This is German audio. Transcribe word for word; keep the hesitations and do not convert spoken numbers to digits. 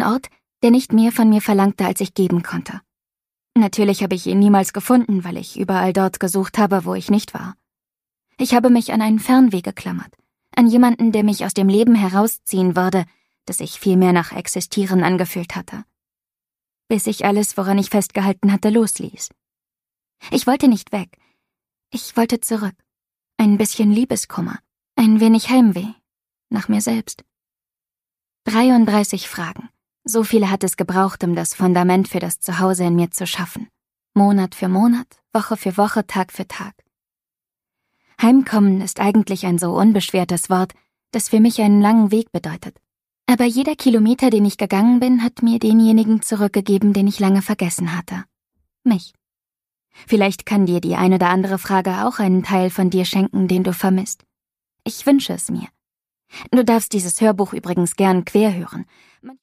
einen Ort, der nicht mehr von mir verlangte, als ich geben konnte. Natürlich habe ich ihn niemals gefunden, weil ich überall dort gesucht habe, wo ich nicht war. Ich habe mich an einen Fernweh geklammert, an jemanden, der mich aus dem Leben herausziehen würde, das sich viel mehr nach Existieren angefühlt hatte. Bis ich alles, woran ich festgehalten hatte, losließ. Ich wollte nicht weg. Ich wollte zurück. Ein bisschen Liebeskummer, ein wenig Heimweh, nach mir selbst. dreiunddreißig Fragen. So viele hat es gebraucht, um das Fundament für das Zuhause in mir zu schaffen. Monat für Monat, Woche für Woche, Tag für Tag. Heimkommen ist eigentlich ein so unbeschwertes Wort, das für mich einen langen Weg bedeutet. Aber jeder Kilometer, den ich gegangen bin, hat mir denjenigen zurückgegeben, den ich lange vergessen hatte. Mich. Vielleicht kann dir die ein oder andere Frage auch einen Teil von dir schenken, den du vermisst. Ich wünsche es mir. Du darfst dieses Hörbuch übrigens gern quer hören.